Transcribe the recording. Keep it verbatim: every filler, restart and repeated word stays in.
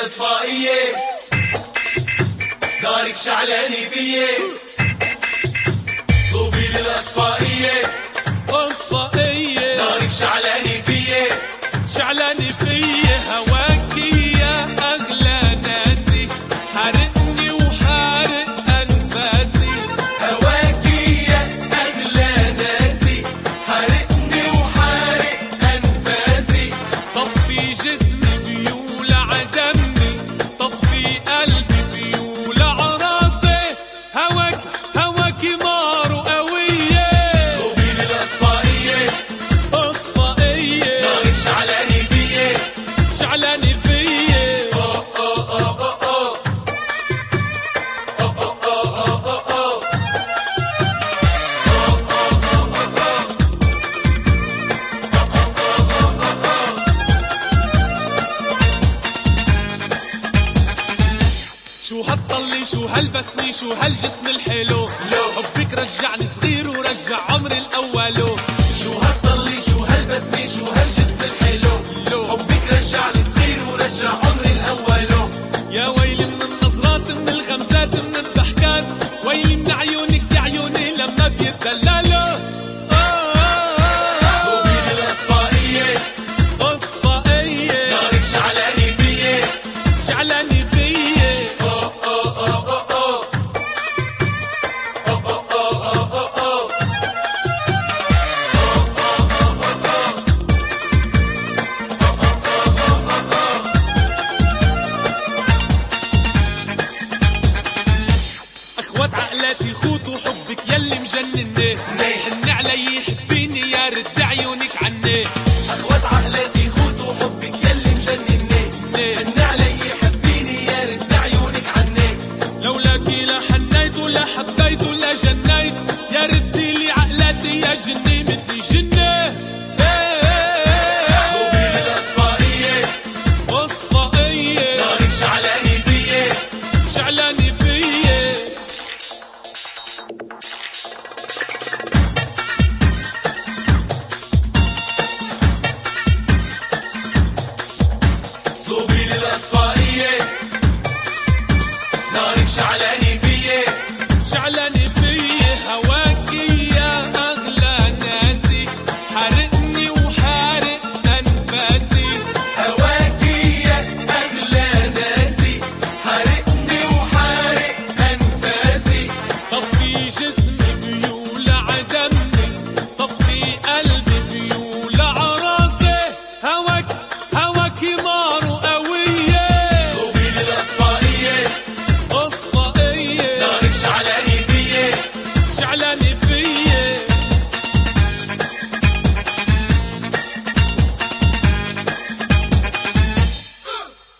للإطفائية نارك شعلاني فيي طوبي للإطفائية إطفائية نارك شعلاني فيي شعلاني فيي هواكي يا أغلى ناسي حارقني وحارق أنفاسي هواكي يا أغلى ناسي حارقني وحارق أنفاسي طفي جسمي بيولع دمي طفي قلبي بيولع راسي هواك هواكي نار قوية طوبي للإطفائية إطفائية نارك شعلاني فيي شعلاني فيي أوه أوه أوه أوه أوه أوه أوه أوه أوه شو هالطلي شو هالبسمي شو هالجسم الحلو حبك رجعني صغير ورجع عمري الأولو شو هالطلي شو هالبسمة شو هالجسم الحلو حبك رجعني صغير ورجع عمري الأولو يا ويلي من النظرات من الغمزات من الضحكات ويلي من عيونك يا عيوني لما بيتدللوا طوبي للإطفائية إطفائية نارك شعلاني فيي شعلاني فيي أوه أوه أوه أوه أوه أوه أوه أوه أوه أوه اخوات عقلاتي خوتوا حبك يلي مجنني حني علي حبيني يا رد عيونك عني أخوات عقلاتي خوتوا حبك يلي مجنني هن علي حبيني يا رد عيونك عني لولاكي لا حنيت ولا حبيت ولا جنيت يا ردي لي عقلاتي يا جني مثلي جنة طوبي للإطفائية إطفائية نارك شعلاني فيي شعلاني فيي طوبي للإطفائية نارك شعلاني فيي شعلاني فيي هواكي يا أغلى ناسي حارقني وحارق أنفاسي هواكي يا أغلى ناسي حارقني وحارق أنفاسي طفي جسمي بيولع دمي طفي قلبي بيولع راسي هواك هواكي نار قوية طوبي للإطفائية إطفائية نارك شعلاني فيي شعلاني فيي